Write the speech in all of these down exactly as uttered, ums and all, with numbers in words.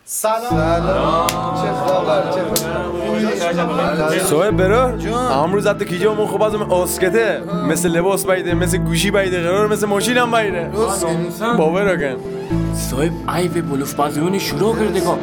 سلام سلام چه خبر چه خبر صاحب برا امروز حتی کیجا من خوب ازم اسکته مثل لباس بایده مثل گوشی بایده قرار مثل ماشین هم بایده باور کن صاحب ای به بلوف بازیونی شروع کرده که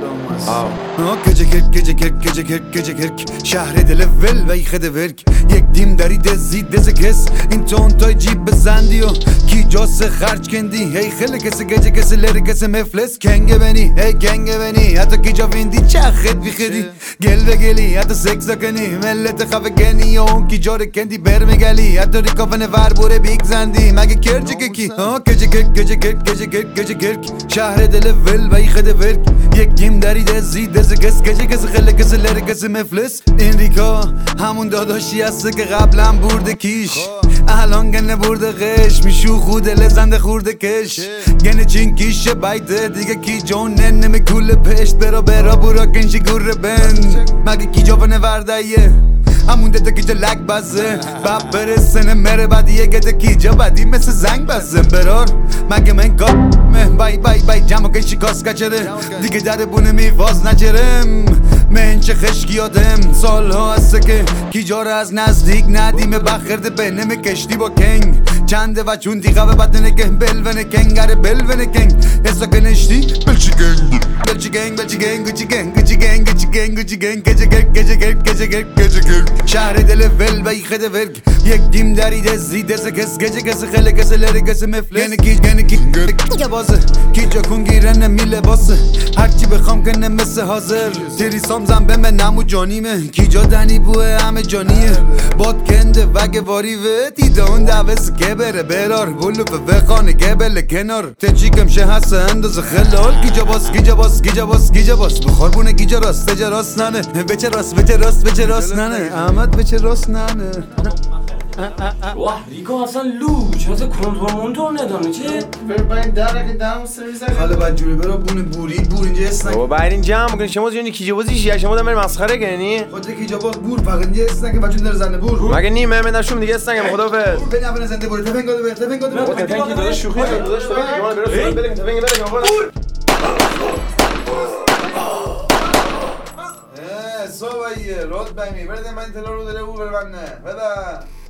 گجه کرک گجه کرک گجه کرک گجه کرک شهر دل ول و ایخده ورک یک دیم داری دزی دز کس این تون تای جیب بزندی و کی جاس خرج کندی هی خیلی کسی گجه کسی لری کسی مفلس کنگه بنی هی کنگه بنی حتی کی جا ویندی چخت بیخیدی گل بگلی حتی سکسا کنی ملت خفه گنی و اون کی جاره کندی برمگلی حتی ریکافن ور بوره بیگ زندی مگه کرجه که کی گجه کرک گجه کرک گجه کرک گجه کرک شهر دل ول و ایخده ورک یک دیم داری دزی دز کس گجه کسی خیلی کسی لری کسی مفلس این ریکا همون داداشی هسته که قبلا برده کیش الان گنه برده غش میشو خود لزنده خورده کش گنه چین کیشه بایده دیگه کی جون نمی کول پشت برا برا برا کنشی گوره بند مگه کی جوانه وردایه همون ده که جا لک بزه باب برسنه مره بدیه گده کی جا بدی مثل زنگ بزه برار مگه من گا بای بای بای جمع کن شکاس کچره دیگه در بونه میواز نجرم من چه خشکی آدم سال ها هسته که کی جا را از نزدیک ندیمه بخرده بینه می کشتی با کنگ چنده و چون دیگه به بدنه که بلونه کنگ اره بلونه کنگ حسا که نشتی بلچی گنگ بلچی گنگ بلچی گنگ گوچی گنگ گوچی گنگ گوچی گنگ گوچی گنگ گجه گرک گجه گرک گجه گرک گجه گرک شهر دل ول و ایخده ورک یک دیم داری دزی دز کس گجه کس خیلی کس لری کس مفلس گنه کی گنه کی گه بازه کی جا کن گیرنه می لباسه هرچی بخوام کنه مثل حاضر تیری سامزم به من نمو جانیمه کی جا دنی بوه همه جانیه باد کنده وگه واری و دیده اون دوست که بره برار بلو به خانه گبل کنار تچیکم شه هسته اندازه خلال کی جا باس کی جا باس کی جا باس کی جا باس بخار بونه کی جا راست تجا راست ننه بچه راست بچه راست بچه راست ننه احمد بچه راست ننه واه ریکا اصلا لوچ اصلا کنترل مونتور ندانه چه؟ بر باین داره که دارم سرویس خاله باید جوری برا بونه بوری بور اینجا اسنک بابا باید جمع کنی شما زیونی کیجا بازی شیعه شما دارم مسخره کنی خود که جا باز بور فقط اینجا اسنک بچه داره زنده بور مگه نیم من نشوم دیگه استنگم خدا بفرد بور بین اول زنده بور تفنگ گاده بر تفنگ گاده بر تفنگ کی داداش شوخی داداش تفنگ برو تفنگ برو آقا صبحیه رود بمی برده من تلا رو داره او برونه بده